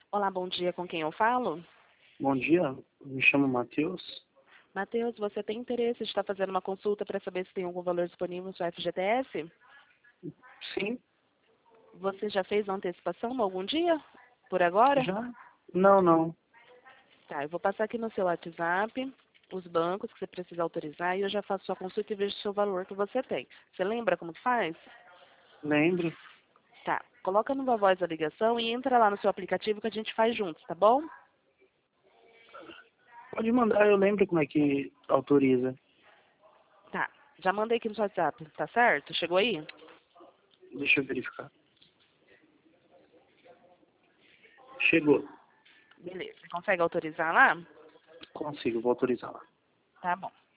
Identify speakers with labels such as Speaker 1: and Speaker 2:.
Speaker 1: Olá, bom dia, com quem eu falo?
Speaker 2: Bom dia, me chamo Matheus.
Speaker 1: Matheus, você tem interesse de estar fazendo uma consulta para saber se tem algum valor disponível no seu FGTS?
Speaker 2: Sim,
Speaker 1: Você já fez a antecipação algum dia? Por agora?
Speaker 2: já? Não.
Speaker 1: Tá, eu vou passar aqui no seu WhatsApp os bancos que você precisa autorizar e eu já faço sua consulta e vejo o seu valor que você tem. Você lembra como que faz?
Speaker 2: Lembro.
Speaker 1: Tá, coloca no voz a ligação e entra lá no seu aplicativo que a gente faz juntos, tá bom?
Speaker 2: Pode mandar, eu lembro como é que autoriza.
Speaker 1: Tá, já mandei aqui no seu WhatsApp, tá certo? Chegou aí?
Speaker 2: Deixa eu verificar. Chegou.
Speaker 1: Beleza, você consegue autorizar lá?
Speaker 2: Consigo, vou autorizar lá.
Speaker 1: Tá bom.